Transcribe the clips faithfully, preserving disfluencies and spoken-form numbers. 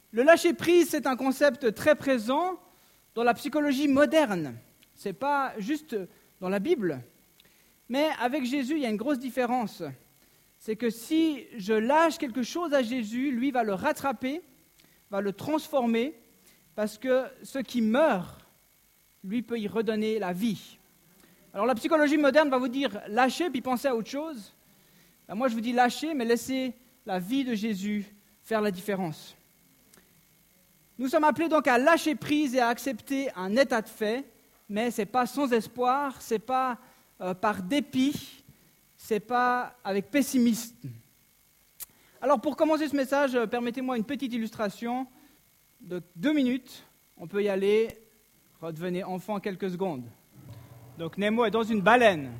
Le lâcher-prise, c'est un concept très présent dans la psychologie moderne. Ce n'est pas juste dans la Bible. Mais avec Jésus, il y a une grosse différence. C'est que si je lâche quelque chose à Jésus, lui va le rattraper, va le transformer, parce que ce qui meurt, lui peut y redonner la vie. Alors la psychologie moderne va vous dire lâchez, puis pensez à autre chose. Ben, moi je vous dis lâchez, mais laissez la vie de Jésus faire la différence. Nous sommes appelés donc à lâcher prise et à accepter un état de fait, mais ce n'est pas sans espoir, ce n'est pas euh, par dépit, ce n'est pas avec pessimisme. Alors pour commencer ce message, euh, permettez-moi une petite illustration de deux minutes. On peut y aller, redevenez enfant quelques secondes. Donc Nemo est dans une baleine.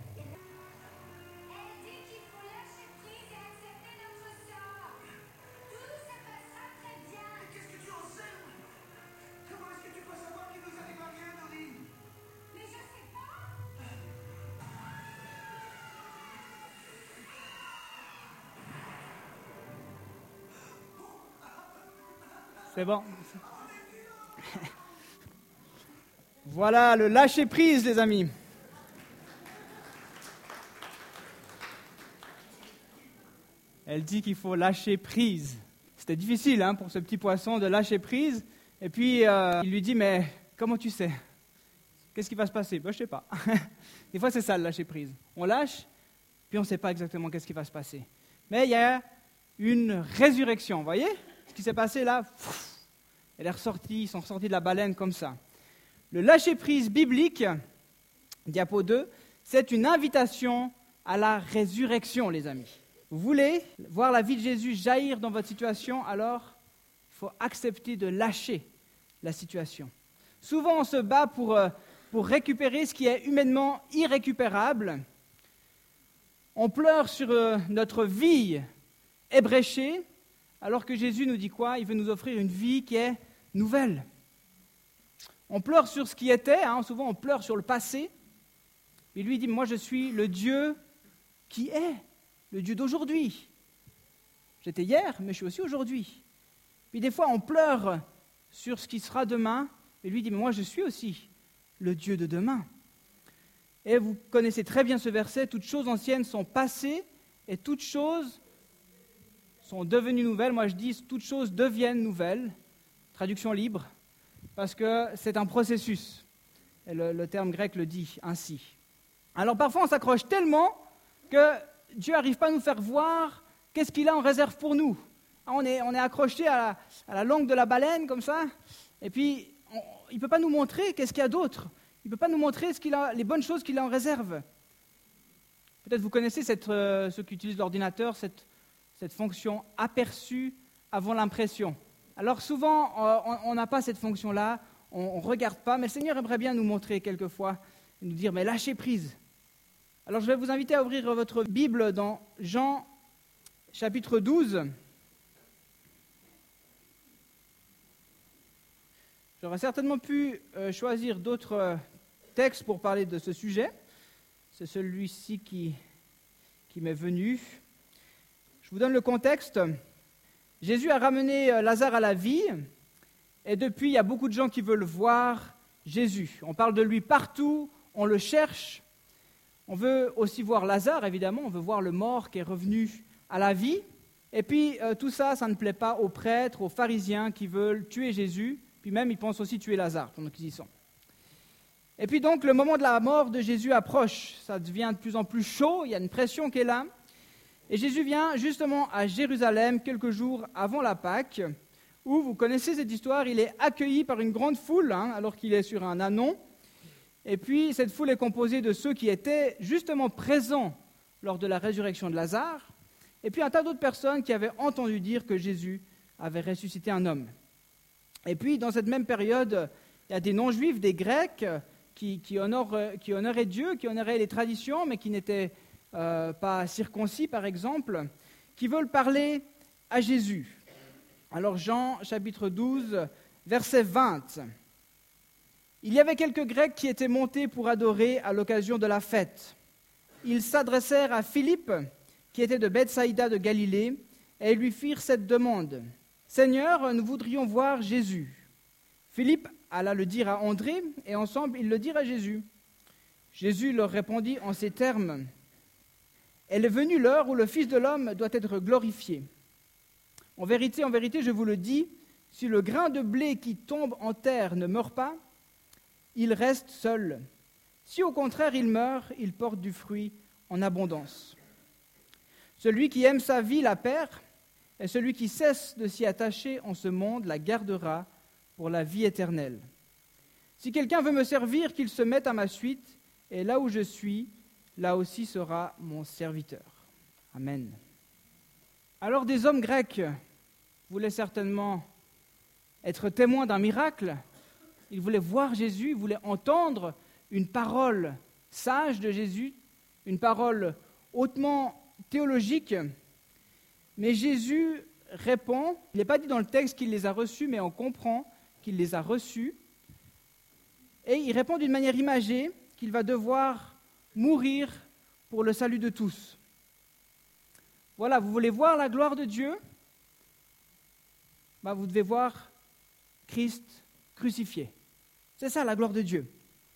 C'est bon. Voilà le lâcher-prise, les amis. Elle dit qu'il faut lâcher prise. C'était difficile hein, pour ce petit poisson de lâcher prise. Et puis, euh, il lui dit, mais comment tu sais? Qu'est-ce qui va se passer? Ben, je ne sais pas. Des fois, c'est ça, le lâcher prise. On lâche, puis on ne sait pas exactement qu'est-ce qui va se passer. Mais il y a une résurrection, vous voyez? Ce qui s'est passé là, pff, elle est ressortie, ils sont ressortis de la baleine comme ça. Le lâcher-prise biblique, diapo deux, c'est une invitation à la résurrection, les amis. Vous voulez voir la vie de Jésus jaillir dans votre situation, alors il faut accepter de lâcher la situation. Souvent, on se bat pour, euh, pour récupérer ce qui est humainement irrécupérable. On pleure sur euh, notre vie ébréchée, alors que Jésus nous dit quoi? Il veut nous offrir une vie qui est nouvelle. On pleure sur ce qui était, hein, souvent on pleure sur le passé. Il lui dit, moi je suis le Dieu qui est, le Dieu d'aujourd'hui. J'étais hier, mais je suis aussi aujourd'hui. Puis des fois on pleure sur ce qui sera demain, et lui dit, mais moi je suis aussi le Dieu de demain. Et vous connaissez très bien ce verset, toutes choses anciennes sont passées, et toutes choses sont devenues nouvelles. Moi je dis, toutes choses deviennent nouvelles. Traduction libre, parce que c'est un processus. Et le, le terme grec le dit ainsi. Alors parfois on s'accroche tellement que Dieu n'arrive pas à nous faire voir qu'est-ce qu'il a en réserve pour nous. On est, on est accroché à la, à la langue de la baleine comme ça, et puis on, il ne peut pas nous montrer qu'est-ce qu'il y a d'autre. Il ne peut pas nous montrer ce qu'il a, les bonnes choses qu'il a en réserve. Peut-être vous connaissez cette, euh, ceux qui utilisent l'ordinateur, cette, cette fonction aperçu avant l'impression. Alors souvent, euh, on n'a pas cette fonction-là, on ne regarde pas, mais le Seigneur aimerait bien nous montrer quelquefois, et nous dire, mais lâchez prise. Alors je vais vous inviter à ouvrir votre Bible dans Jean chapitre douze. J'aurais certainement pu euh, choisir d'autres euh, textes pour parler de ce sujet. C'est celui-ci qui, qui m'est venu. Je vous donne le contexte. Jésus a ramené euh, Lazare à la vie, et depuis, il y a beaucoup de gens qui veulent voir Jésus. On parle de lui partout, on le cherche. On veut aussi voir Lazare, évidemment, on veut voir le mort qui est revenu à la vie. Et puis, euh, tout ça, ça ne plaît pas aux prêtres, aux pharisiens qui veulent tuer Jésus. Puis même, ils pensent aussi tuer Lazare pendant qu'ils y sont. Et puis donc, le moment de la mort de Jésus approche. Ça devient de plus en plus chaud, il y a une pression qui est là. Et Jésus vient justement à Jérusalem quelques jours avant la Pâque, où, vous connaissez cette histoire, il est accueilli par une grande foule, hein, alors qu'il est sur un ânon. Et puis, cette foule est composée de ceux qui étaient justement présents lors de la résurrection de Lazare, et puis un tas d'autres personnes qui avaient entendu dire que Jésus avait ressuscité un homme. Et puis, dans cette même période, il y a des non-juifs, des Grecs, qui, qui, honorent, qui honoraient Dieu, qui honoraient les traditions, mais qui n'étaient euh, pas circoncis, par exemple, qui veulent parler à Jésus. Alors, Jean, chapitre douze, verset vingt. Il y avait quelques Grecs qui étaient montés pour adorer à l'occasion de la fête. Ils s'adressèrent à Philippe, qui était de Bethsaïda de Galilée, et lui firent cette demande. « Seigneur, nous voudrions voir Jésus. » Philippe alla le dire à André, et ensemble ils le dirent à Jésus. Jésus leur répondit en ces termes, « Elle est venue l'heure où le Fils de l'homme doit être glorifié. En vérité, en vérité, je vous le dis, si le grain de blé qui tombe en terre ne meurt pas, il reste seul. Si au contraire il meurt, il porte du fruit en abondance. Celui qui aime sa vie la perd, et celui qui cesse de s'y attacher en ce monde la gardera pour la vie éternelle. Si quelqu'un veut me servir, qu'il se mette à ma suite, et là où je suis, là aussi sera mon serviteur. » Amen. Alors des hommes grecs voulaient certainement être témoins d'un miracle. Ils voulaient voir Jésus, ils voulaient entendre une parole sage de Jésus, une parole hautement théologique. Mais Jésus répond, il n'est pas dit dans le texte qu'il les a reçus, mais on comprend qu'il les a reçus. Et il répond d'une manière imagée qu'il va devoir mourir pour le salut de tous. Voilà, vous voulez voir la gloire de Dieu ? Ben, vous devez voir Christ crucifié. C'est ça la gloire de Dieu.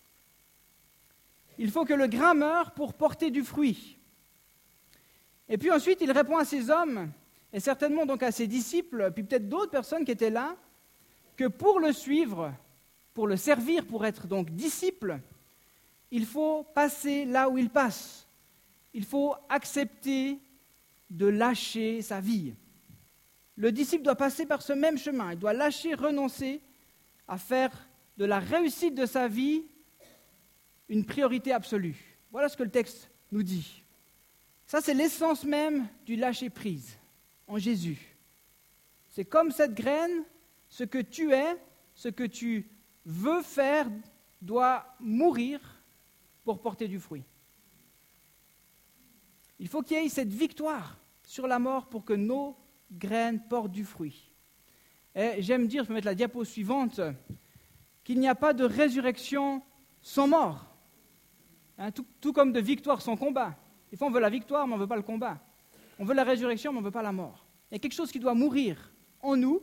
Il faut que le grain meure pour porter du fruit. Et puis ensuite, il répond à ces hommes, et certainement donc à ses disciples, puis peut-être d'autres personnes qui étaient là, que pour le suivre, pour le servir, pour être donc disciple, il faut passer là où il passe. Il faut accepter de lâcher sa vie. Le disciple doit passer par ce même chemin. Il doit lâcher, renoncer à faire de la réussite de sa vie une priorité absolue. Voilà ce que le texte nous dit. Ça, c'est l'essence même du lâcher-prise en Jésus. C'est comme cette graine, ce que tu es, ce que tu veux faire doit mourir pour porter du fruit. Il faut qu'il y ait cette victoire sur la mort pour que nos graines portent du fruit. Et j'aime dire, je peux mettre la diapo suivante, qu'il n'y a pas de résurrection sans mort. Hein, tout, tout comme de victoire sans combat. Des fois, on veut la victoire, mais on ne veut pas le combat. On veut la résurrection, mais on ne veut pas la mort. Il y a quelque chose qui doit mourir en nous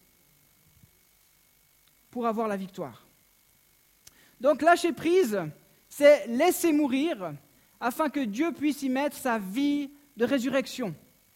pour avoir la victoire. Donc, lâcher prise, c'est laisser mourir afin que Dieu puisse y mettre sa vie de résurrection.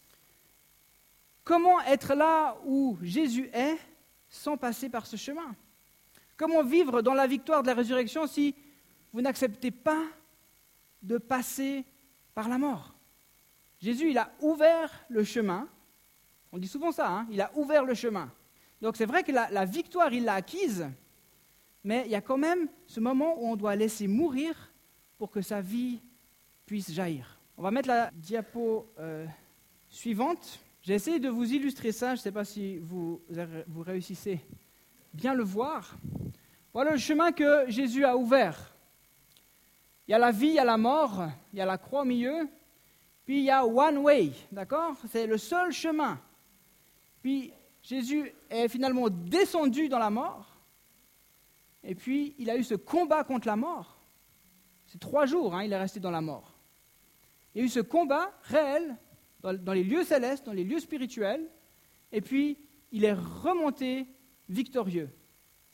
Comment être là où Jésus est sans passer par ce chemin ? Comment vivre dans la victoire de la résurrection si vous n'acceptez pas de passer par la mort ? Jésus, il a ouvert le chemin. On dit souvent ça, hein, il a ouvert le chemin. Donc c'est vrai que la, la victoire, il l'a acquise, mais il y a quand même ce moment où on doit laisser mourir pour que sa vie puisse jaillir. On va mettre la diapo euh, suivante. J'ai essayé de vous illustrer ça, je ne sais pas si vous, vous réussissez bien le voir. Voilà le chemin que Jésus a ouvert. Il y a la vie, il y a la mort, il y a la croix au milieu, puis il y a one way, d'accord ? C'est le seul chemin. Puis Jésus est finalement descendu dans la mort, et puis il a eu ce combat contre la mort. C'est trois jours, hein, il est resté dans la mort. Il y a eu ce combat réel dans, dans les lieux célestes, dans les lieux spirituels, et puis il est remonté victorieux. D'accord ?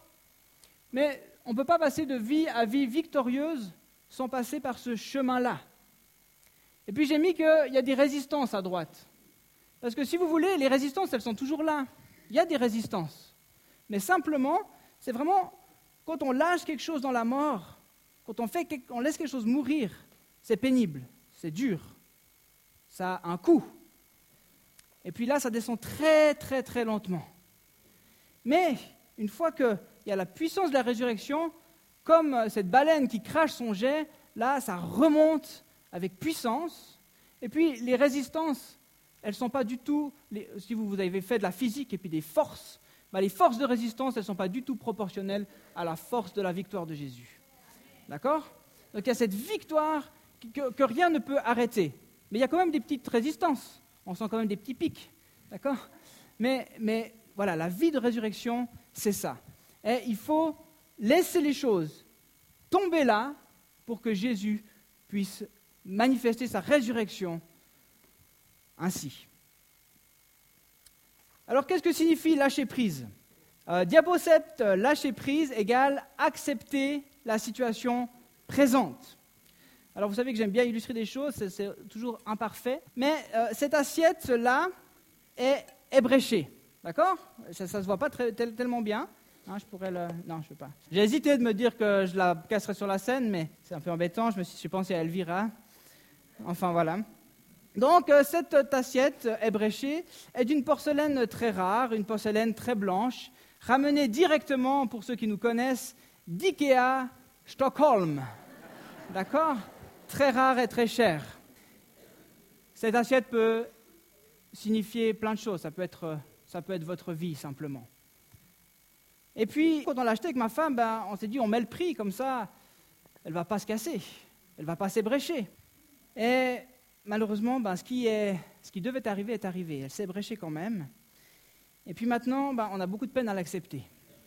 Mais on ne peut pas passer de vie à vie victorieuse sans passer par ce chemin-là. Et puis j'ai mis qu'il y a des résistances à droite. Parce que si vous voulez, les résistances, elles sont toujours là. Il y a des résistances. Mais simplement, c'est vraiment quand on lâche quelque chose dans la mort, quand on, fait, on laisse quelque chose mourir, c'est pénible, c'est dur, ça a un coût. Et puis là, ça descend très, très, très lentement. Mais une fois qu'il y a la puissance de la résurrection, comme cette baleine qui crache son jet, là, ça remonte avec puissance. Et puis les résistances, elles ne sont pas du tout, les, si vous, vous avez fait de la physique et puis des forces, bah les forces de résistance, elles ne sont pas du tout proportionnelles à la force de la victoire de Jésus. D'accord ? Donc il y a cette victoire que, que rien ne peut arrêter. Mais il y a quand même des petites résistances. On sent quand même des petits pics. D'accord ? mais, mais voilà, la vie de résurrection, c'est ça. Et il faut laisser les choses tomber là pour que Jésus puisse manifester sa résurrection ainsi. Alors, qu'est-ce que signifie lâcher prise? euh, Diaposept, lâcher prise égale accepter la situation présente. Alors, vous savez que j'aime bien illustrer des choses, c'est, c'est toujours imparfait, mais euh, cette assiette-là est ébréchée, d'accord? Ça ne se voit pas très, tel, tellement bien. Hein, je pourrais le... Non, je ne veux pas. J'ai hésité de me dire que je la casserais sur la scène, mais c'est un peu embêtant, je me suis j'ai pensé à Elvira. Enfin, voilà. Donc, euh, cette assiette ébréchée est d'une porcelaine très rare, une porcelaine très blanche, ramenée directement, pour ceux qui nous connaissent, d'IKEA Stockholm. D'accord? Très rare et très chère. Cette assiette peut signifier plein de choses. Ça peut être, ça peut être votre vie, simplement. Et puis, quand on l'a acheté avec ma femme, ben, on s'est dit, on met le prix, comme ça, elle ne va pas se casser, elle ne va pas s'ébrécher. Et malheureusement, ben, ce, qui est, ce qui devait arriver est arrivé. Elle s'est ébréchée quand même. Et puis maintenant, ben, on a beaucoup de peine à l'accepter.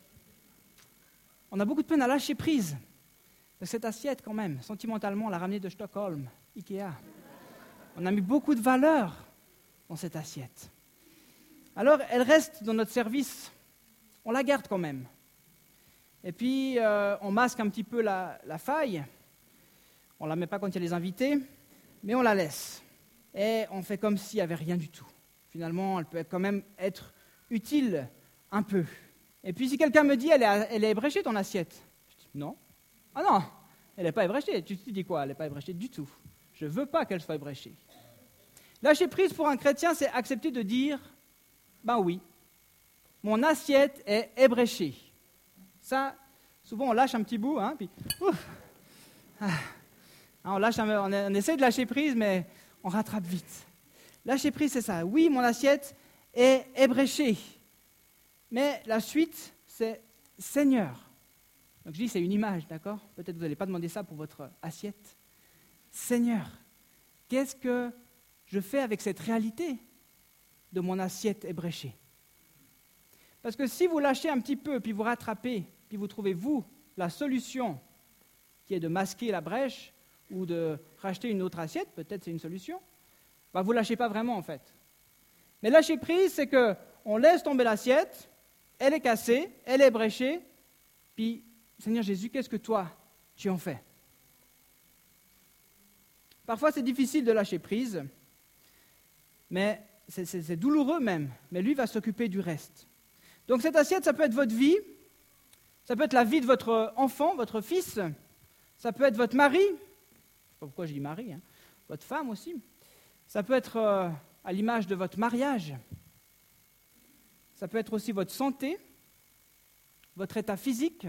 On a beaucoup de peine à lâcher prise. Cette assiette, quand même, sentimentalement, on l'a ramenée de Stockholm, Ikea. On a mis beaucoup de valeur dans cette assiette. Alors, elle reste dans notre service. On la garde quand même. Et puis, euh, on masque un petit peu la, la faille. On ne la met pas quand il y a les invités, mais on la laisse. Et on fait comme s'il n'y avait rien du tout. Finalement, elle peut quand même être utile un peu. Et puis, si quelqu'un me dit, elle est, elle est ébréchée ton assiette, je dis non. Ah non, elle n'est pas ébréchée. Tu te dis quoi? Elle n'est pas ébréchée du tout. Je ne veux pas qu'elle soit ébréchée. Lâcher prise pour un chrétien, c'est accepter de dire, ben oui, mon assiette est ébréchée. Ça, souvent on lâche un petit bout, hein, puis ouf, ah, on, lâche un, on, on essaie de lâcher prise, mais on rattrape vite. Lâcher prise, c'est ça. Oui, mon assiette est ébréchée. Mais la suite, c'est Seigneur. Donc je dis, c'est une image, d'accord? Peut-être vous n'allez pas demander ça pour votre assiette. Seigneur, qu'est-ce que je fais avec cette réalité de mon assiette ébréchée? Parce que si vous lâchez un petit peu, puis vous rattrapez, puis vous trouvez, vous, la solution qui est de masquer la brèche ou de racheter une autre assiette, peut-être c'est une solution, bah vous ne lâchez pas vraiment en fait. Mais lâcher prise, c'est qu'on laisse tomber l'assiette, elle est cassée, elle est bréchée, puis Seigneur Jésus, qu'est-ce que toi, tu en fais? Parfois, c'est difficile de lâcher prise, mais c'est, c'est, c'est douloureux même, mais lui va s'occuper du reste. Donc cette assiette, ça peut être votre vie, ça peut être la vie de votre enfant, votre fils, ça peut être votre mari, je ne sais pas pourquoi je dis mari, hein, votre femme aussi, ça peut être euh, à l'image de votre mariage, ça peut être aussi votre santé, votre état physique,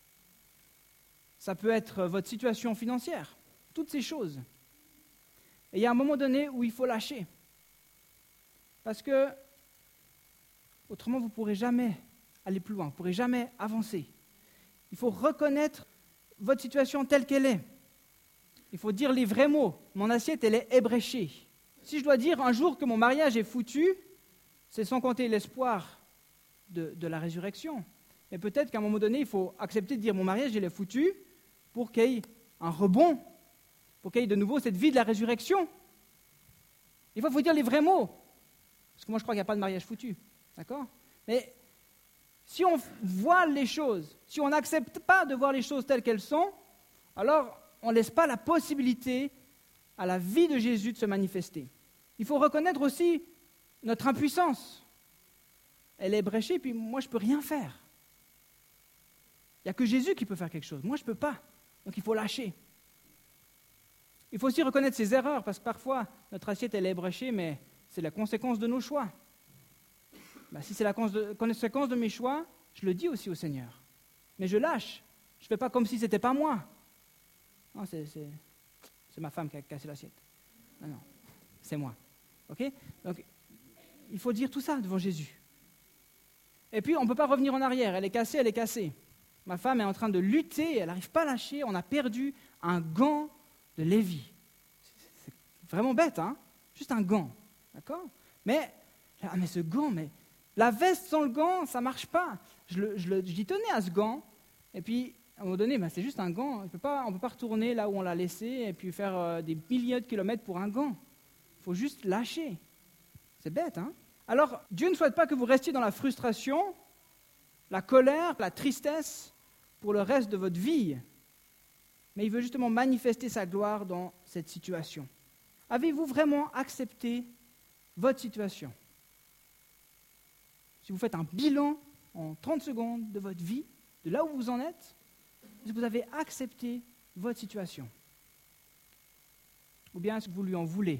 ça peut être votre situation financière, toutes ces choses. Et il y a un moment donné où il faut lâcher, parce que autrement, vous ne pourrez jamais aller plus loin, vous ne pourrez jamais avancer. Il faut reconnaître votre situation telle qu'elle est. Il faut dire les vrais mots. Mon assiette, elle est ébréchée. Si je dois dire un jour que mon mariage est foutu, c'est sans compter l'espoir de, de la résurrection. Mais peut-être qu'à un moment donné, il faut accepter de dire mon mariage, il est foutu pour qu'il y ait un rebond, pour qu'il y ait de nouveau cette vie de la résurrection. Il faut, faut dire les vrais mots. Parce que moi, je crois qu'il n'y a pas de mariage foutu. D'accord? Mais si on voit les choses, si on n'accepte pas de voir les choses telles qu'elles sont, alors on ne laisse pas la possibilité à la vie de Jésus de se manifester. Il faut reconnaître aussi notre impuissance. Elle est bréchée, puis moi, je ne peux rien faire. Il n'y a que Jésus qui peut faire quelque chose. Moi, je ne peux pas. Donc, il faut lâcher. Il faut aussi reconnaître ses erreurs, parce que parfois, notre assiette, elle est bréchée, mais c'est la conséquence de nos choix. Ben, si c'est la conséquence de mes choix, je le dis aussi au Seigneur. Mais je lâche. Je ne fais pas comme si ce n'était pas moi. Non, c'est, c'est, c'est ma femme qui a cassé l'assiette. Non, non, c'est moi. Okay? Donc, il faut dire tout ça devant Jésus. Et puis, on ne peut pas revenir en arrière. Elle est cassée, elle est cassée. Ma femme est en train de lutter, elle n'arrive pas à lâcher. On a perdu un gant de Lévi. C'est, c'est vraiment bête, hein? Juste un gant. D'accord? Mais, ah, mais ce gant, mais... La veste sans le gant, ça ne marche pas. Je, le, je, le, j'y tenais à ce gant, et puis à un moment donné, ben, c'est juste un gant. On ne peut pas retourner là où on l'a laissé et puis faire euh, des milliers de kilomètres pour un gant. Il faut juste lâcher. C'est bête, hein? Alors, Dieu ne souhaite pas que vous restiez dans la frustration, la colère, la tristesse pour le reste de votre vie, mais il veut justement manifester sa gloire dans cette situation. Avez-vous vraiment accepté votre situation? Si vous faites un bilan en trente secondes de votre vie, de là où vous en êtes, est-ce que vous avez accepté votre situation? Ou bien est-ce que vous lui en voulez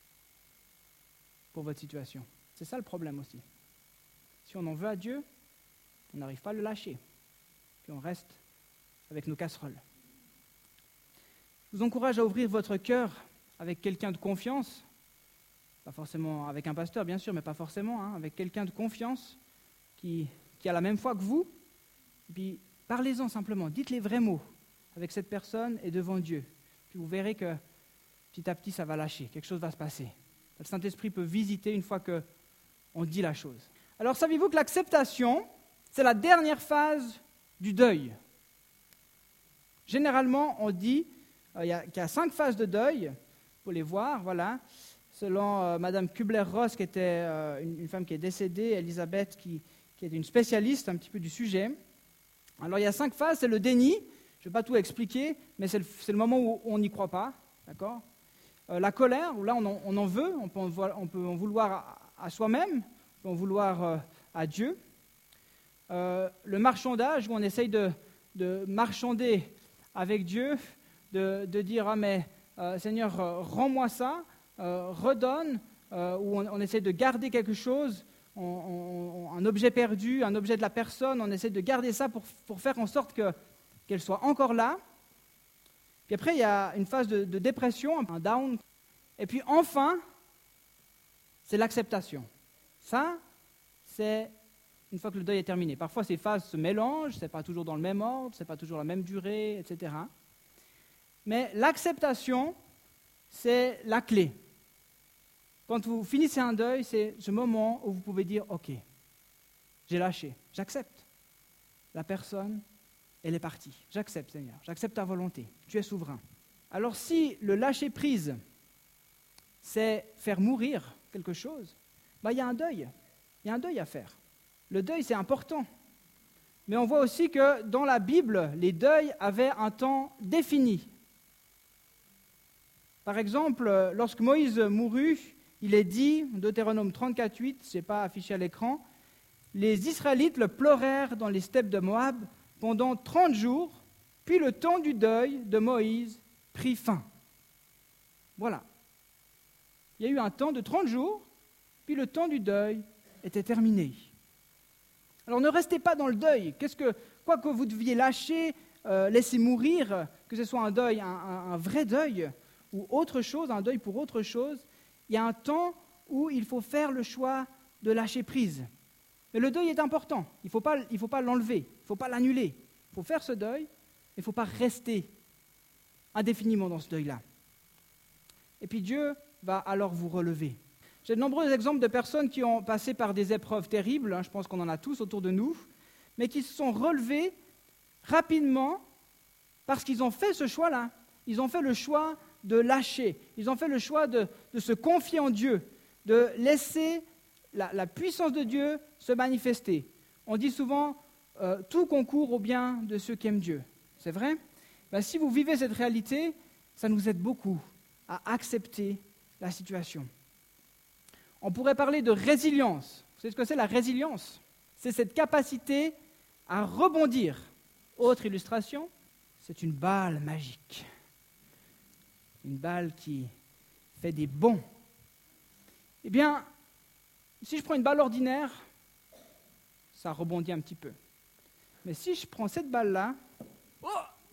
pour votre situation? C'est ça le problème aussi. Si on en veut à Dieu, on n'arrive pas à le lâcher. Puis on reste avec nos casseroles. Je vous encourage à ouvrir votre cœur avec quelqu'un de confiance, pas forcément avec un pasteur bien sûr, mais pas forcément, hein, avec quelqu'un de confiance qui, qui a la même foi que vous. Et puis parlez-en simplement, dites les vrais mots avec cette personne et devant Dieu. Puis vous verrez que petit à petit ça va lâcher, quelque chose va se passer. Le Saint-Esprit peut visiter une fois qu'on dit la chose. Alors savez-vous que l'acceptation, c'est la dernière phase du deuil? Généralement, on dit euh, il y a, qu'il y a cinq phases de deuil, il faut les voir, voilà. Selon euh, Madame Kubler-Ross, qui était euh, une, une femme qui est décédée, Elisabeth, qui, qui est une spécialiste un petit peu du sujet. Alors il y a cinq phases, c'est le déni, je ne vais pas tout expliquer, mais c'est le, c'est le moment où on n'y croit pas, d'accord? Euh, la colère, où là on en, on en veut, on peut en, on peut en vouloir à, à soi-même, on peut en vouloir euh, à Dieu. Euh, le marchandage, où on essaye de, de marchander avec Dieu, de, de dire « Ah mais euh, Seigneur, euh, rends-moi ça euh, », redonne, euh, où on, on essaie de garder quelque chose, on, on, un objet perdu, un objet de la personne, on essaie de garder ça pour, pour faire en sorte que, qu'elle soit encore là. Puis après, il y a une phase de, de dépression, un down. Et puis enfin, c'est l'acceptation. Ça, c'est une fois que le deuil est terminé. Parfois, ces phases se mélangent, ce n'est pas toujours dans le même ordre, ce n'est pas toujours la même durée, et cetera. Mais l'acceptation, c'est la clé. Quand vous finissez un deuil, c'est ce moment où vous pouvez dire « Ok, j'ai lâché, j'accepte. La personne, elle est partie. J'accepte, Seigneur, j'accepte ta volonté. Tu es souverain. » Alors si le lâcher-prise, c'est faire mourir quelque chose, bah, il y a un deuil. Il y a un deuil à faire. Le deuil, c'est important. Mais on voit aussi que dans la Bible, les deuils avaient un temps défini. Par exemple, lorsque Moïse mourut, il est dit, Deutéronome trente-quatre huit, ce n'est pas affiché à l'écran, les Israélites le pleurèrent dans les steppes de Moab pendant trente jours, puis le temps du deuil de Moïse prit fin. Voilà. Il y a eu un temps de trente jours, puis le temps du deuil était terminé. Alors ne restez pas dans le deuil. Qu'est-ce que, quoi que vous deviez lâcher, euh, laisser mourir, que ce soit un deuil, un, un, un vrai deuil, ou autre chose, un deuil pour autre chose, il y a un temps où il faut faire le choix de lâcher prise. Mais le deuil est important, il ne faut pas, il faut pas l'enlever, il ne faut pas l'annuler. Il faut faire ce deuil, mais il ne faut pas rester indéfiniment dans ce deuil-là. Et puis Dieu va alors vous relever. J'ai de nombreux exemples de personnes qui ont passé par des épreuves terribles, hein, je pense qu'on en a tous autour de nous, mais qui se sont relevés rapidement parce qu'ils ont fait ce choix-là. Ils ont fait le choix de lâcher, ils ont fait le choix de, de se confier en Dieu, de laisser la, la puissance de Dieu se manifester. On dit souvent, euh, tout concourt au bien de ceux qui aiment Dieu. C'est vrai? Ben, si vous vivez cette réalité, ça nous aide beaucoup à accepter la situation. On pourrait parler de résilience. Vous savez ce que c'est la résilience? C'est cette capacité à rebondir. Autre illustration, c'est une balle magique. Une balle qui fait des bonds. Eh bien, si je prends une balle ordinaire, ça rebondit un petit peu. Mais si je prends cette balle-là, oh,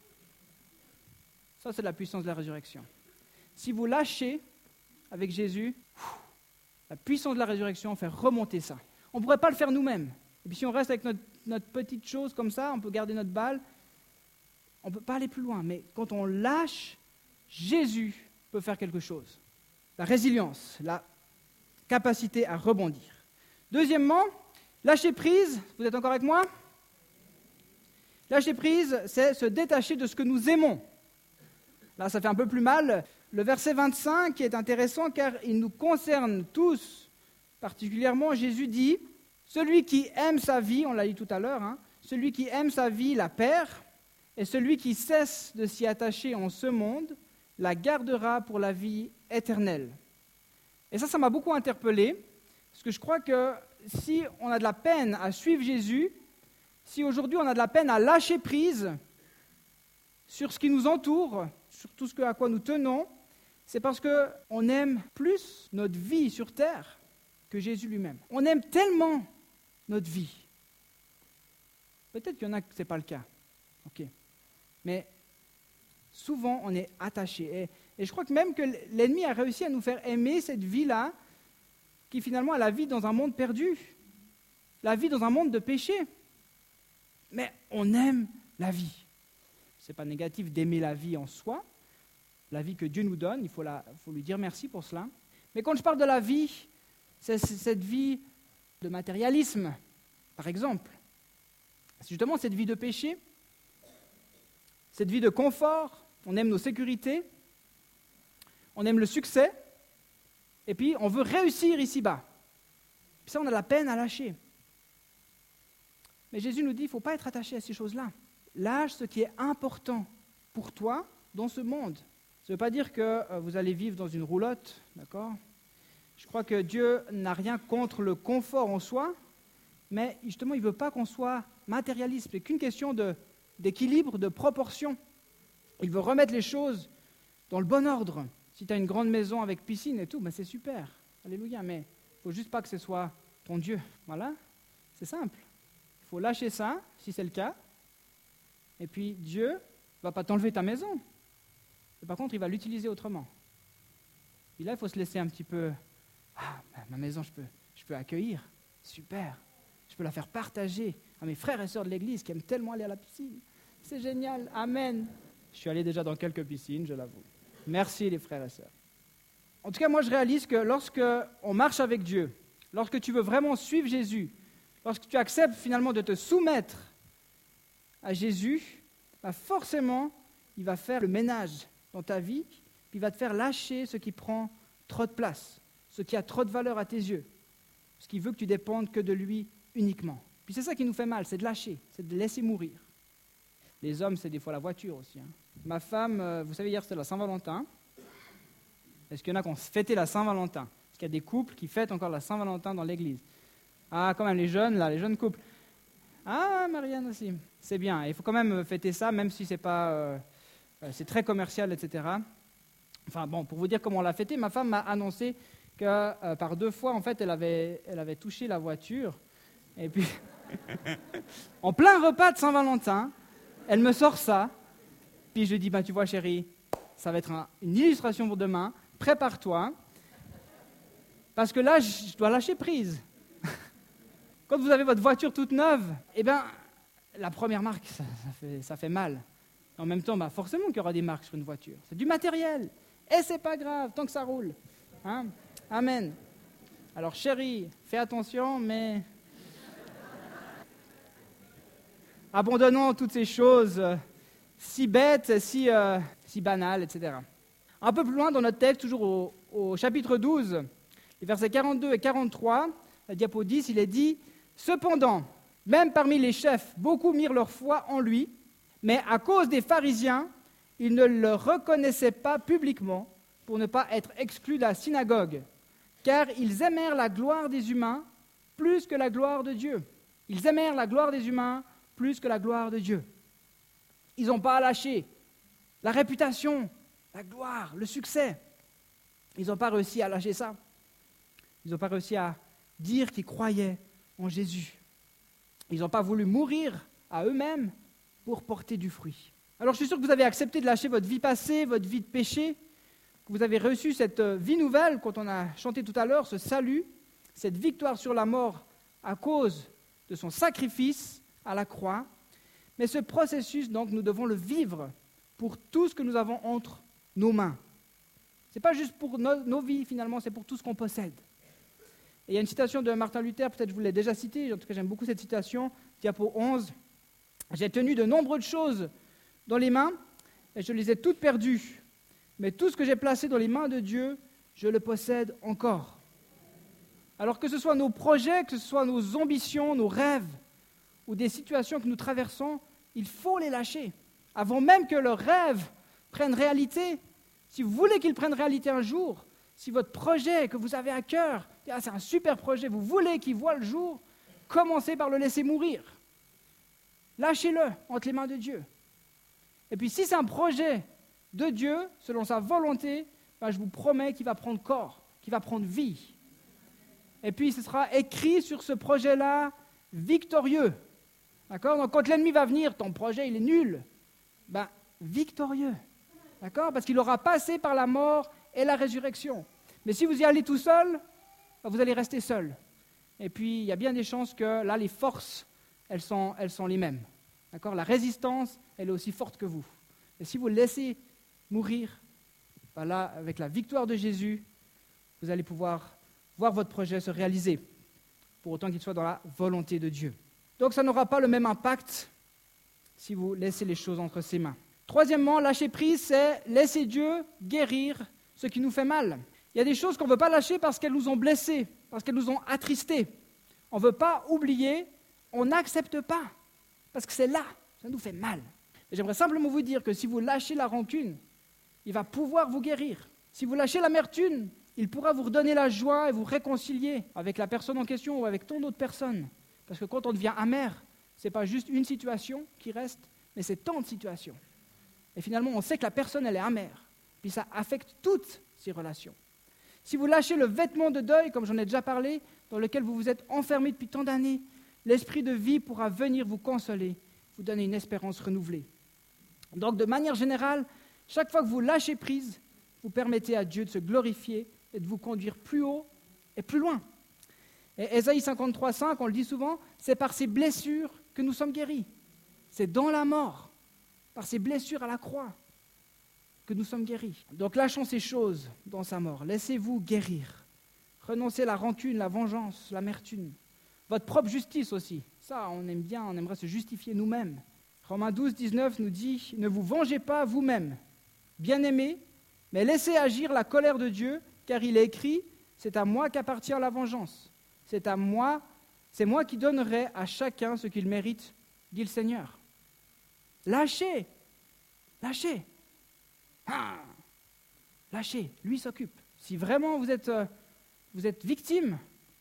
ça c'est la puissance de la résurrection. Si vous lâchez avec Jésus, la puissance de la résurrection fait remonter ça. On ne pourrait pas le faire nous-mêmes. Et puis si on reste avec notre, notre petite chose comme ça, on peut garder notre balle, on ne peut pas aller plus loin. Mais quand on lâche, Jésus peut faire quelque chose. La résilience, la capacité à rebondir. Deuxièmement, lâcher prise. Vous êtes encore avec moi? Lâcher prise, c'est se détacher de ce que nous aimons. Là, ça fait un peu plus mal. Le verset vingt-cinq est intéressant car il nous concerne tous particulièrement, Jésus dit, celui qui aime sa vie, on l'a dit tout à l'heure, hein, celui qui aime sa vie la perd, et celui qui cesse de s'y attacher en ce monde la gardera pour la vie éternelle. Et ça, ça m'a beaucoup interpellé, parce que je crois que si on a de la peine à suivre Jésus, si aujourd'hui on a de la peine à lâcher prise sur ce qui nous entoure, sur tout ce à quoi nous tenons, c'est parce qu'on aime plus notre vie sur terre que Jésus lui-même. On aime tellement notre vie. Peut-être qu'il y en a que ce n'est pas le cas. Ok. Mais souvent, on est attaché. Et, et je crois que même que l'ennemi a réussi à nous faire aimer cette vie-là, qui finalement est la vie dans un monde perdu, la vie dans un monde de péché. Mais on aime la vie. Ce n'est pas négatif d'aimer la vie en soi, la vie que Dieu nous donne, il faut, la, faut lui dire merci pour cela. Mais quand je parle de la vie, c'est, c'est cette vie de matérialisme, par exemple. C'est justement cette vie de péché, cette vie de confort, on aime nos sécurités, on aime le succès, et puis on veut réussir ici-bas. Puis ça, on a la peine à lâcher. Mais Jésus nous dit, il ne faut pas être attaché à ces choses-là. Lâche ce qui est important pour toi dans ce monde. Ça ne veut pas dire que vous allez vivre dans une roulotte, d'accord ? Je crois que Dieu n'a rien contre le confort en soi, mais justement, il ne veut pas qu'on soit matérialiste. Ce n'est qu'une question de, d'équilibre, de proportion. Il veut remettre les choses dans le bon ordre. Si tu as une grande maison avec piscine et tout, ben c'est super, alléluia, mais il ne faut juste pas que ce soit ton Dieu. Voilà, c'est simple. Il faut lâcher ça, si c'est le cas, et puis Dieu ne va pas t'enlever ta maison. Et par contre, il va l'utiliser autrement. Et là, il faut se laisser un petit peu... Ah, ma maison, je peux, je peux accueillir. Super. Je peux la faire partager à mes frères et sœurs de l'église qui aiment tellement aller à la piscine. C'est génial. Amen. Je suis allé déjà dans quelques piscines, je l'avoue. Merci les frères et sœurs. En tout cas, moi, je réalise que lorsque on marche avec Dieu, lorsque tu veux vraiment suivre Jésus, lorsque tu acceptes finalement de te soumettre à Jésus, bah forcément, il va faire le ménage dans ta vie, puis il va te faire lâcher ce qui prend trop de place, ce qui a trop de valeur à tes yeux, ce qui veut que tu dépendes que de lui uniquement. Puis c'est ça qui nous fait mal, c'est de lâcher, c'est de laisser mourir. Les hommes, c'est des fois la voiture aussi. Hein. Ma femme, vous savez, hier c'était la Saint-Valentin. Est-ce qu'il y en a qui ont fêté la Saint-Valentin ? Est-ce qu'il y a des couples qui fêtent encore la Saint-Valentin dans l'église ? Ah, quand même, les jeunes, là, les jeunes couples. Ah, Marianne aussi. C'est bien, il faut quand même fêter ça, même si c'est pas... Euh, c'est très commercial, et cetera. Enfin bon, pour vous dire comment on l'a fêté, ma femme m'a annoncé que euh, par deux fois, en fait, elle avait, elle avait touché la voiture. Et puis, en plein repas de Saint-Valentin, elle me sort ça. Puis je lui dis, bah, tu vois chérie, ça va être un, une illustration pour demain, prépare-toi. Parce que là, je dois lâcher prise. Quand vous avez votre voiture toute neuve, eh bien, la première marque, ça, ça, fait, ça fait mal. En même temps, bah forcément qu'il y aura des marques sur une voiture. C'est du matériel. Et c'est pas grave, tant que ça roule. Hein? Amen. Alors chérie, fais attention, mais... abandonnons toutes ces choses euh, si bêtes, si, euh, si banales, et cetera. Un peu plus loin dans notre texte, toujours au, au chapitre douze, les versets quarante-deux et quarante-trois, la diapo dix, il est dit « Cependant, même parmi les chefs, beaucoup mirent leur foi en lui, mais à cause des pharisiens, ils ne le reconnaissaient pas publiquement pour ne pas être exclus de la synagogue, car ils aimèrent la gloire des humains plus que la gloire de Dieu. Ils aimèrent la gloire des humains plus que la gloire de Dieu. Ils n'ont pas lâché la réputation, la gloire, le succès. Ils n'ont pas réussi à lâcher ça. Ils n'ont pas réussi à dire qu'ils croyaient en Jésus. Ils n'ont pas voulu mourir à eux-mêmes pour porter du fruit. Alors je suis sûr que vous avez accepté de lâcher votre vie passée, votre vie de péché, que vous avez reçu cette vie nouvelle, quand on a chanté tout à l'heure, ce salut, cette victoire sur la mort à cause de son sacrifice à la croix. Mais ce processus, donc, nous devons le vivre pour tout ce que nous avons entre nos mains. Ce n'est pas juste pour nos, nos vies, finalement, c'est pour tout ce qu'on possède. Et il y a une citation de Martin Luther, peut-être je vous l'ai déjà citée, en tout cas j'aime beaucoup cette citation, diapo onze. « J'ai tenu de nombreuses choses dans les mains, et je les ai toutes perdues. Mais tout ce que j'ai placé dans les mains de Dieu, je le possède encore. » Alors que ce soit nos projets, que ce soit nos ambitions, nos rêves, ou des situations que nous traversons, il faut les lâcher. Avant même que leurs rêves prennent réalité, si vous voulez qu'ils prennent réalité un jour, si votre projet que vous avez à cœur, ah, c'est un super projet, vous voulez qu'il voie le jour, commencez par le laisser mourir. Lâchez-le entre les mains de Dieu. Et puis si c'est un projet de Dieu, selon sa volonté, ben, je vous promets qu'il va prendre corps, qu'il va prendre vie. Et puis ce sera écrit sur ce projet-là, victorieux. D'accord ? Donc quand l'ennemi va venir, ton projet il est nul, ben victorieux. D'accord ? Parce qu'il aura passé par la mort et la résurrection. Mais si vous y allez tout seul, ben, vous allez rester seul. Et puis il y a bien des chances que là les forces, elles sont, elles sont les mêmes. D'accord ? La résistance, elle est aussi forte que vous. Et si vous le laissez mourir, ben là, avec la victoire de Jésus, vous allez pouvoir voir votre projet se réaliser, pour autant qu'il soit dans la volonté de Dieu. Donc ça n'aura pas le même impact si vous laissez les choses entre ses mains. Troisièmement, lâcher prise, c'est laisser Dieu guérir ce qui nous fait mal. Il y a des choses qu'on ne veut pas lâcher parce qu'elles nous ont blessés, parce qu'elles nous ont attristés. On ne veut pas oublier, on n'accepte pas, parce que c'est là, ça nous fait mal. Et j'aimerais simplement vous dire que si vous lâchez la rancune, il va pouvoir vous guérir. Si vous lâchez l'amertume, il pourra vous redonner la joie et vous réconcilier avec la personne en question ou avec tant d'autres personnes. Parce que quand on devient amer, ce n'est pas juste une situation qui reste, mais c'est tant de situations. Et finalement, on sait que la personne, elle est amère. Puis ça affecte toutes ses relations. Si vous lâchez le vêtement de deuil, comme j'en ai déjà parlé, dans lequel vous vous êtes enfermé depuis tant d'années, l'esprit de vie pourra venir vous consoler, vous donner une espérance renouvelée. Donc, de manière générale, chaque fois que vous lâchez prise, vous permettez à Dieu de se glorifier et de vous conduire plus haut et plus loin. Et Ésaïe cinquante-trois cinq, on le dit souvent, c'est par ces blessures que nous sommes guéris. C'est dans la mort, par ces blessures à la croix, que nous sommes guéris. Donc lâchons ces choses dans sa mort, laissez-vous guérir. Renoncez à la rancune, la vengeance, l'amertume. Votre propre justice aussi, ça on aime bien, on aimerait se justifier nous-mêmes. Romains douze dix-neuf nous dit, ne vous vengez pas vous-même, bien-aimés, mais laissez agir la colère de Dieu, car il est écrit, c'est à moi qu'appartient la vengeance. C'est à moi, c'est moi qui donnerai à chacun ce qu'il mérite, dit le Seigneur. Lâchez, lâchez, ah, lâchez, lui s'occupe. Si vraiment vous êtes, euh, vous êtes victime,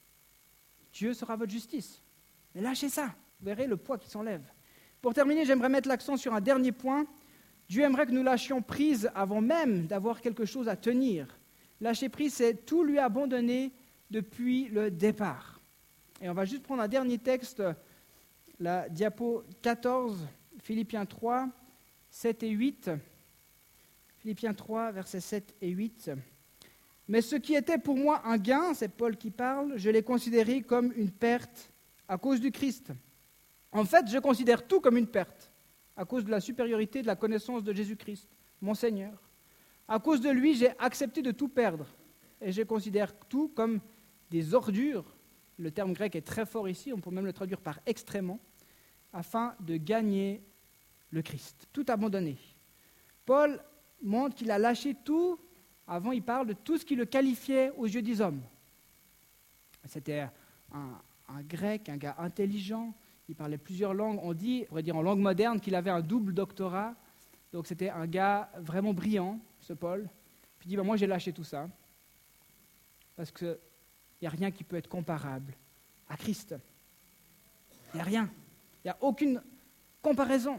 Dieu sera votre justice. Mais lâchez ça, vous verrez le poids qui s'enlève. Pour terminer, j'aimerais mettre l'accent sur un dernier point. Dieu aimerait que nous lâchions prise avant même d'avoir quelque chose à tenir. Lâcher prise, c'est tout lui abandonner depuis le départ. Et on va juste prendre un dernier texte, la diapo quatorze, Philippiens trois, sept et huit. Philippiens trois, versets sept et huit. « Mais ce qui était pour moi un gain, c'est Paul qui parle, je l'ai considéré comme une perte à cause du Christ. En fait, je considère tout comme une perte, à cause de la supériorité de la connaissance de Jésus-Christ, mon Seigneur. À cause de lui, j'ai accepté de tout perdre, et je considère tout comme des ordures, le terme grec est très fort ici, on peut même le traduire par extrêmement, afin de gagner le Christ, tout abandonné. Paul montre qu'il a lâché tout, avant il parle de tout ce qui le qualifiait aux yeux des hommes. C'était un, un grec, un gars intelligent, il parlait plusieurs langues, on dit, on pourrait dire en langue moderne, qu'il avait un double doctorat, donc c'était un gars vraiment brillant, ce Paul. Puis il dit, ben, moi j'ai lâché tout ça, parce qu'il n'y a rien qui peut être comparable à Christ. Il n'y a rien, il n'y a aucune comparaison.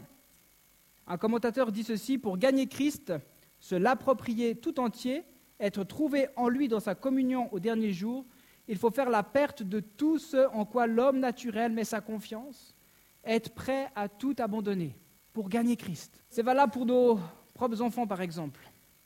Un commentateur dit ceci, pour gagner Christ, se l'approprier tout entier, être trouvé en lui dans sa communion au dernier jour, il faut faire la perte de tout ce en quoi l'homme naturel met sa confiance, être prêt à tout abandonner pour gagner Christ. C'est valable pour nos propres enfants, par exemple.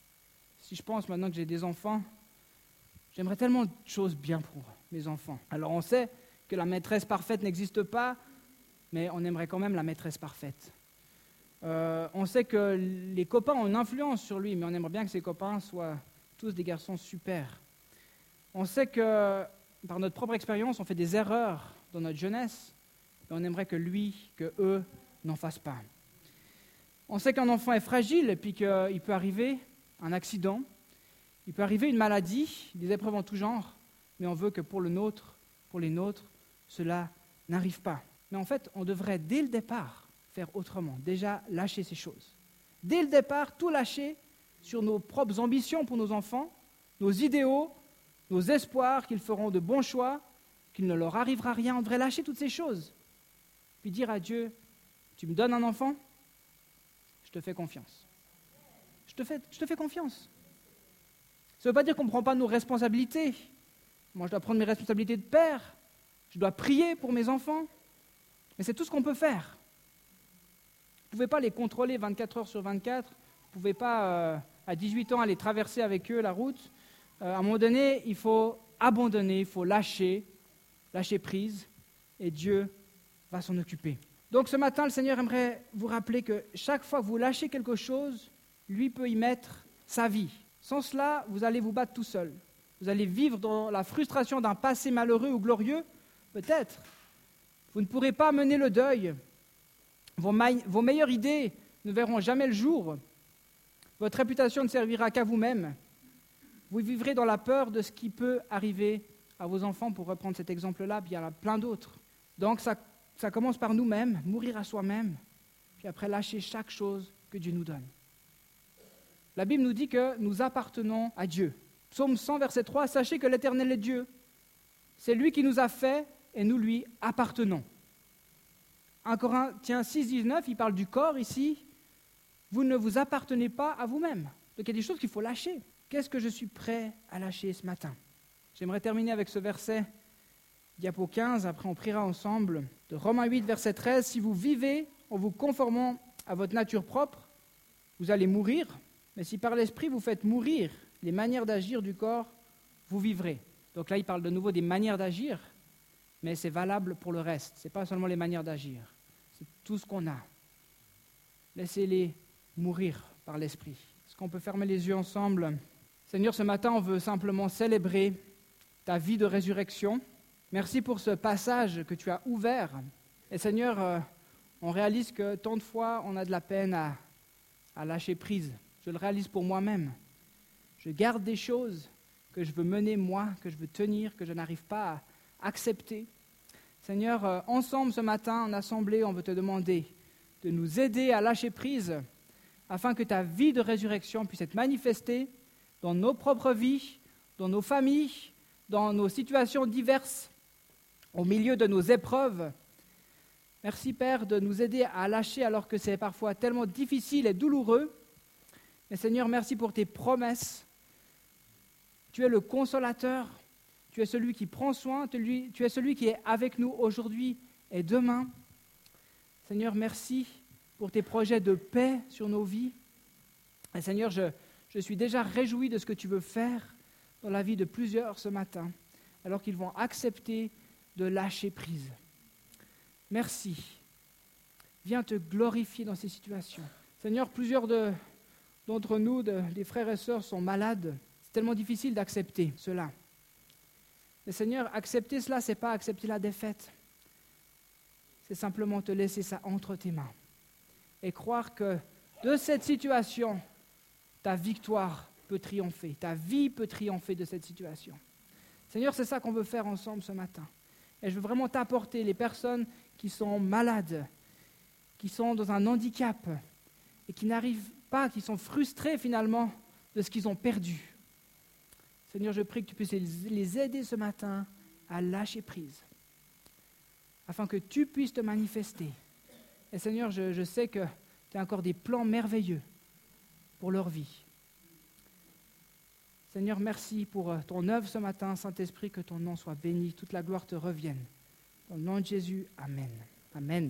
Si je pense maintenant que j'ai des enfants, j'aimerais tellement de choses bien pour mes enfants. Alors on sait que la maîtresse parfaite n'existe pas, mais on aimerait quand même la maîtresse parfaite. Euh, on sait que les copains ont une influence sur lui, mais on aimerait bien que ses copains soient tous des garçons super. On sait que, par notre propre expérience, on fait des erreurs dans notre jeunesse, et on aimerait que lui, que eux, n'en fassent pas. On sait qu'un enfant est fragile, et puis qu'il peut arriver un accident, il peut arriver une maladie, des épreuves en tout genre, mais on veut que pour le nôtre, pour les nôtres, cela n'arrive pas. Mais en fait, on devrait dès le départ faire autrement, déjà lâcher ces choses. Dès le départ, tout lâcher sur nos propres ambitions pour nos enfants, nos idéaux, nos espoirs qu'ils feront de bons choix, qu'il ne leur arrivera rien. On devrait lâcher toutes ces choses. Puis dire à Dieu, tu me donnes un enfant, je te fais confiance. Je te fais, je te fais confiance. Ça ne veut pas dire qu'on ne prend pas nos responsabilités. Moi, je dois prendre mes responsabilités de père. Je dois prier pour mes enfants. Mais c'est tout ce qu'on peut faire. Vous ne pouvez pas les contrôler vingt-quatre heures sur vingt-quatre. Vous ne pouvez pas, euh, à dix-huit ans, aller traverser avec eux la route. Euh, à un moment donné, il faut abandonner, il faut lâcher, lâcher prise, et Dieu va s'en occuper. Donc ce matin, le Seigneur aimerait vous rappeler que chaque fois que vous lâchez quelque chose, lui peut y mettre sa vie. Sans cela, vous allez vous battre tout seul. Vous allez vivre dans la frustration d'un passé malheureux ou glorieux, peut-être. Vous ne pourrez pas mener le deuil. Vos, ma- vos meilleures idées ne verront jamais le jour. Votre réputation ne servira qu'à vous-même. Vous vivrez dans la peur de ce qui peut arriver à vos enfants, pour reprendre cet exemple-là, puis il y en a plein d'autres. Donc ça, ça commence par nous-mêmes, mourir à soi-même, puis après lâcher chaque chose que Dieu nous donne. La Bible nous dit que nous appartenons à Dieu. Psaume cent, verset trois, « Sachez que l'Éternel est Dieu. C'est lui qui nous a fait et nous lui appartenons. » un Corinthiens six, dix-neuf, il parle du corps ici. « Vous ne vous appartenez pas à vous-même. » Donc il y a des choses qu'il faut lâcher. Qu'est-ce que je suis prêt à lâcher ce matin? J'aimerais terminer avec ce verset, diapo quinze, après on priera ensemble, de Romains huit, verset treize. « Si vous vivez en vous conformant à votre nature propre, vous allez mourir, mais si par l'Esprit vous faites mourir les manières d'agir du corps, vous vivrez. » Donc là, il parle de nouveau des manières d'agir, mais c'est valable pour le reste. Ce n'est pas seulement les manières d'agir, c'est tout ce qu'on a. Laissez-les mourir par l'Esprit. Est-ce qu'on peut fermer les yeux ensemble? Seigneur, ce matin, on veut simplement célébrer ta vie de résurrection. Merci pour ce passage que tu as ouvert. Et Seigneur, euh, on réalise que tant de fois, on a de la peine à, à lâcher prise. Je le réalise pour moi-même. Je garde des choses que je veux mener moi, que je veux tenir, que je n'arrive pas à accepter. Seigneur, euh, ensemble ce matin, en assemblée, on veut te demander de nous aider à lâcher prise afin que ta vie de résurrection puisse être manifestée dans nos propres vies, dans nos familles, dans nos situations diverses, au milieu de nos épreuves. Merci Père de nous aider à lâcher alors que c'est parfois tellement difficile et douloureux. Mais Seigneur, merci pour tes promesses. Tu es le consolateur, tu es celui qui prend soin, tu es celui qui est avec nous aujourd'hui et demain. Seigneur, merci pour tes projets de paix sur nos vies. Et Seigneur, je, je suis déjà réjoui de ce que tu veux faire dans la vie de plusieurs ce matin, alors qu'ils vont accepter de lâcher prise. Merci. Viens te glorifier dans ces situations. Seigneur, plusieurs de, d'entre nous, de, des frères et sœurs, sont malades. C'est tellement difficile d'accepter cela. Mais Seigneur, accepter cela, ce n'est pas accepter la défaite. C'est simplement te laisser ça entre tes mains. Et croire que de cette situation, ta victoire peut triompher. Ta vie peut triompher de cette situation. Seigneur, c'est ça qu'on veut faire ensemble ce matin. Et je veux vraiment t'apporter les personnes qui sont malades, qui sont dans un handicap et qui n'arrivent pas, qui sont frustrés finalement de ce qu'ils ont perdu. Seigneur, je prie que tu puisses les aider ce matin à lâcher prise, afin que tu puisses te manifester. Et Seigneur, je, je sais que tu as encore des plans merveilleux pour leur vie. Seigneur, merci pour ton œuvre ce matin. Saint-Esprit, que ton nom soit béni, toute la gloire te revienne. Au nom de Jésus, Amen. Amen.